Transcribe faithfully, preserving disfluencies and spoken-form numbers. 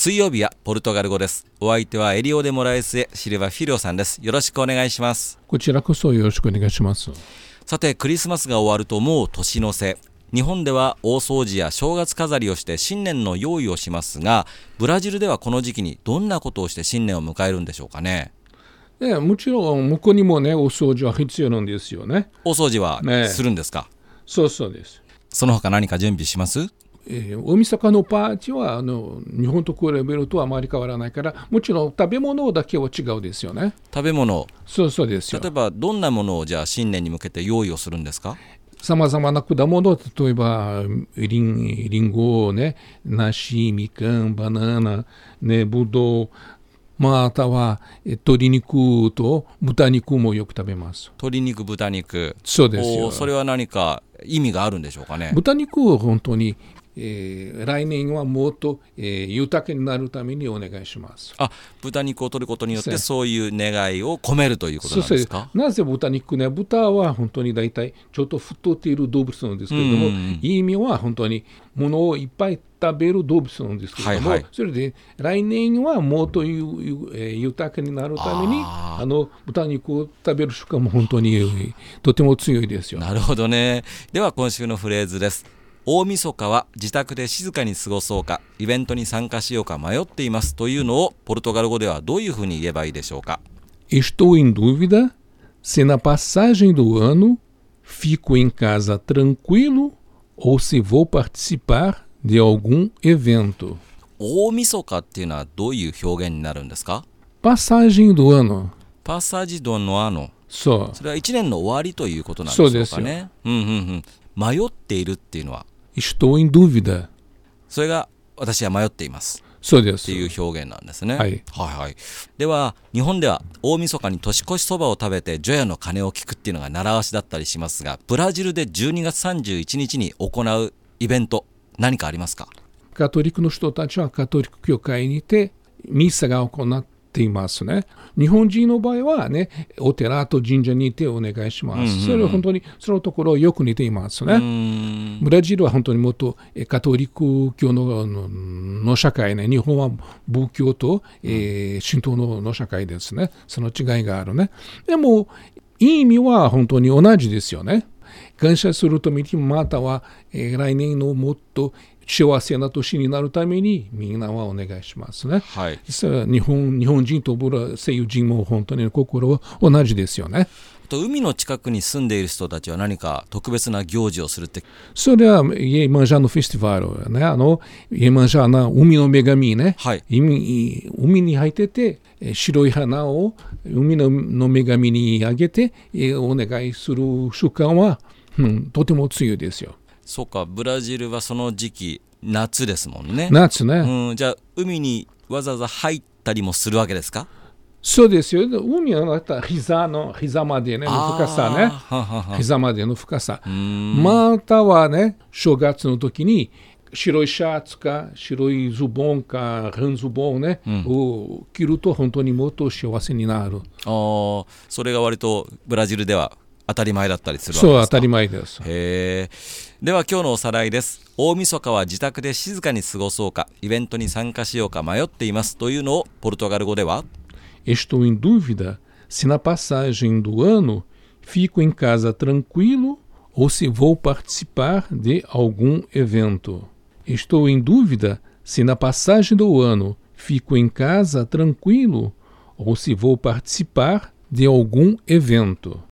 水曜日はポルトガル語です。お相手はエリオ・デ・モラエスへシルバ・フィリオさんです。よろしくお願いします。 こちらこそよろしくお願いします。 さて、クリスマスが終わるともう年の瀬。日本では大掃除や正月飾りをして新年の用意をしますが、ブラジルではこの時期にどんなことをして新年を迎えるんでしょうかね。 ね、もちろん向こうにもね、お掃除は必要なんですよね。 大掃除はするんですか。ね、 そうそうです。 その他何か準備します？ えー、大晦日のパーティーはあの日本と比べるとあまり変わらないから、もちろん食べ物だけは違うですよね。 食べ物。 そうそうですよ。 例えばどんなものをじゃあ新年に向けて用意をするんですか？ さまざまな果物、例えばリン、リンゴ、ね、梨、みかん、バナナ、ね、ぶどう、または鶏肉と豚肉もよく食べます。 鶏肉、豚肉。 そうですよ。 それは何か意味があるんでしょうかね。 豚肉は本当に、えー、来年はもっと、えー、豊かになるためにお願いします。 あ、豚肉を取ることによってそういう願いを込めるということなんですか？ そうそう。なぜ豚肉ね、豚は本当に大体ちょっと太っている動物なんですけれども、意味は本当に物をいっぱい食べる動物なんですけれども、はいはい、それで来年はもっとゆゆ、えー、豊かになるためにああの豚肉を食べる習慣も本当にとても強いですよ。 なるほどね。では今週のフレーズです。大晦日は自宅で静かに過ごそうか、イベントに参加しようか迷っていますというのをポルトガル語ではどういうふうに言えばいいでしょうか。 Estou em dúvida se na passagem do ano fico em casa tranquilo ou se vou participar de algum evento。 大晦日っていうのはどういう表現になるんですか？ Passagem do ano。 Passagem do ano。 そう。 それは一年の終わりということなんでしょうかね。そうですよ。うんうんうん。迷っているっていうのは Estou em dúvida。 それが私は迷っていますそうですっていう表現なんですね。 はい、 はいはい。では日本では大晦日に年越しそばを食べて除夜の鐘を聞くっていうのが習わしだったりしますが、ブラジルでじゅうにがつさんじゅういちにちに行うイベント何かありますか？ カトリックの人たちはカトリック教会にてミサが行っていますね。日本人の場合はね、お寺と神社にいてお願いします。うんうんうん、それは本当にそのところよく似ていますね。ブラジルは本当にもっとカトリック教 の, の, の社会ね。日本は仏教と、えー、神道 の, の社会ですね。その違いがあるね。でも意味は本当に同じですよね。感謝するために、または、えー、来年のもっと幸せな年になるためにみんなはお願いしますね。 はい、 日本、日本人とブラ西洋人も本当に心は同じですよね。 と海の近くに住んでいる人たちは何か特別な行事をするって？ それはイエマンジャのフェスティバルね。あのイエマンジャの海の女神ね、 はい、 海, 海に入ってて白い花を海 の, の女神にあげてお願いする習慣は、うん、とても強いですよ。 そうか、ブラジルはその時期夏ですもんね。 夏ね、 うん、じゃあ海にわざわざ入ったりもするわけですか？ そうですよ。海は膝の膝まで、ね、の深さね。ははは膝までの深さ。またはね、正月の時に白いシャツか白いズボンか半ズボン、ねうん、を着ると本当にもっと幸せになる。 あ、それが割とブラジルでは当たり前だったりするわけですか？ そう、当たり前です。 へー。では今日のおさらいです。大晦日は自宅で静かに過ごそうか、イベントに参加しようか迷っていますというのをポルトガル語では Estou em dúvida se na passagem do ano fico em casa tranquilo ou se vou participar de algum evento. Estou em dúvida se na passagem do ano fico em casa tranquilo ou se vou participar de algum evento.